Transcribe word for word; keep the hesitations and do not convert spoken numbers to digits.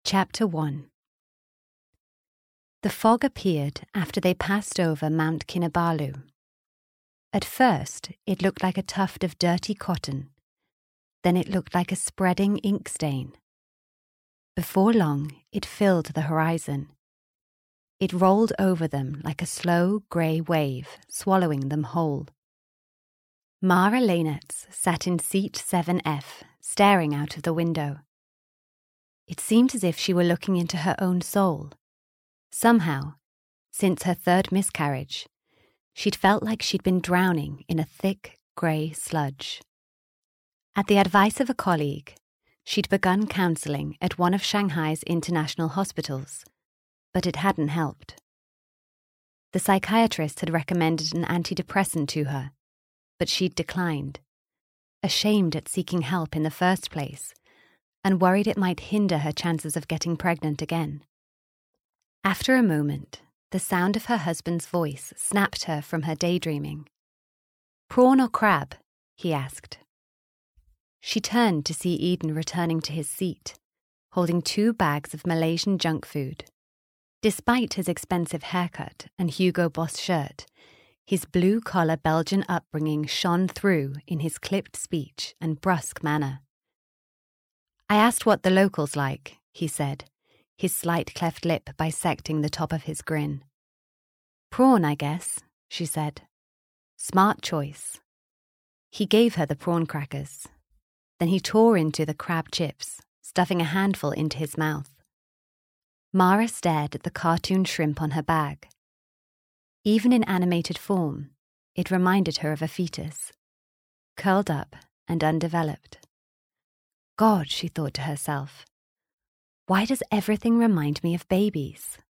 Chapter one. The fog appeared after they passed over Mount Kinabalu. At first, it looked like a tuft of dirty cotton. Then it looked like a spreading ink stain. Before long, it filled the horizon. It rolled over them like a slow grey wave, swallowing them whole. Mara Lainitz sat in seat seven F, staring out of the window. It seemed as if she were looking into her own soul. Somehow, since her third miscarriage, she'd felt like she'd been drowning in a thick, grey sludge. At the advice of a colleague, she'd begun counselling at one of Shanghai's international hospitals, but it hadn't helped. The psychiatrist had recommended an antidepressant to her, but she'd declined, ashamed at seeking help in the first place, and worried it might hinder her chances of getting pregnant again. After a moment, the sound of her husband's voice snapped her from her daydreaming. "Prawn or crab?" he asked. She turned to see Eden returning to his seat, holding two bags of Malaysian junk food. Despite his expensive haircut and Hugo Boss shirt, his blue-collar Belgian upbringing shone through in his clipped speech and brusque manner. "I asked what the locals like," he said, his slight cleft lip bisecting the top of his grin. "Prawn, I guess," she said. "Smart choice." He gave her the prawn crackers. Then he tore into the crab chips, stuffing a handful into his mouth. Mara stared at the cartoon shrimp on her bag. Even in animated form, it reminded her of a fetus, curled up and undeveloped. God, she thought to herself, why does everything remind me of babies?